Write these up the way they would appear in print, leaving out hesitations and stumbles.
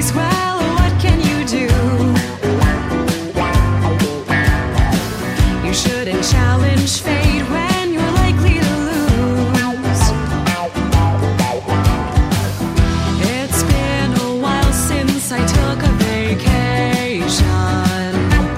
face. Well, what can you do? You shouldn't challenge fate when you're likely to lose. It's been a while since I took a vacation.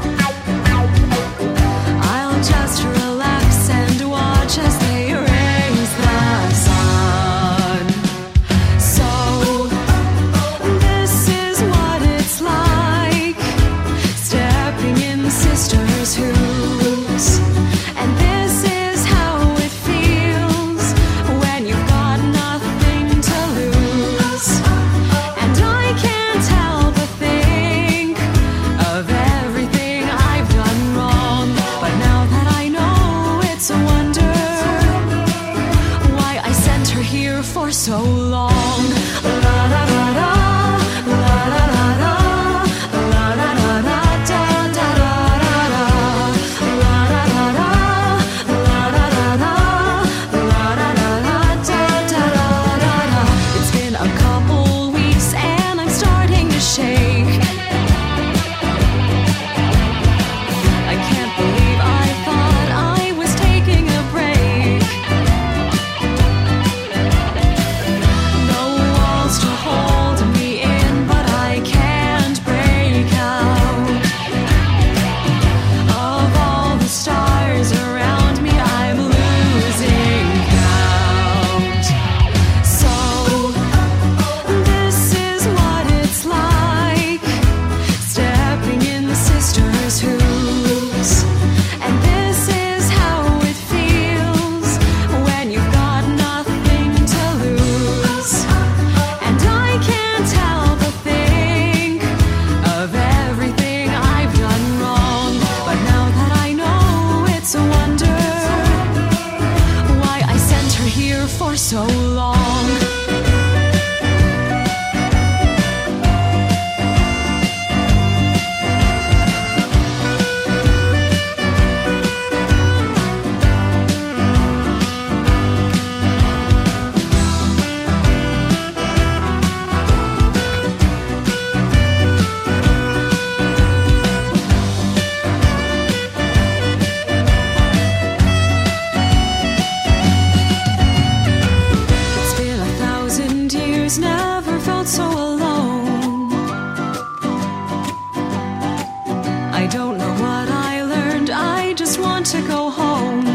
I'll just relax and watch as they raise the sun. So this is what it's like, stepping in sisters' shoes. And this is how it feels when you've got nothing to lose. And I can't help but think of everything I've done wrong. But now that I know, it's a wonder why I sent her here for so long. La la la la, la la la la, la la la la, da da da da da, la la la la, la la la la, la la la la, da da da da da. It's been a couple weeks and I'm starting to shake. I can't believe I thought I was taking a break. No walls to hold me in, but I can't break out. Of all the stars around me, I'm losing count. So this is what it's like, stepping in sisters' shoes. And this is how it feels when you've got nothing to lose. And I can't help but think of everything I've done wrong. But now that I know, it's a wonder why I sent her here for so long. It's been 1,000 years, never felt so alone. I don't know what I learned, I just want to go home.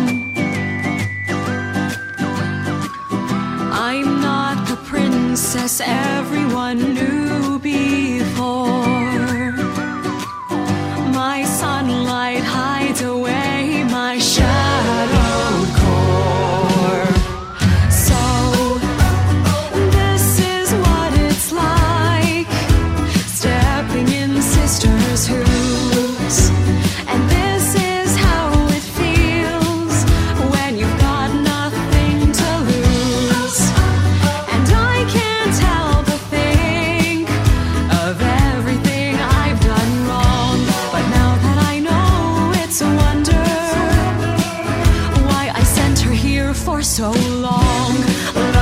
I'm not the princess everyone knew before. My sunlight hides away my shadowed core. So this is what it's like, stepping in sisters' shoes. And this is how it feels when you've got nothing to lose. And I can't help but think of everything I've done wrong. But now that I know, it's a wonder why I sent her here for so long.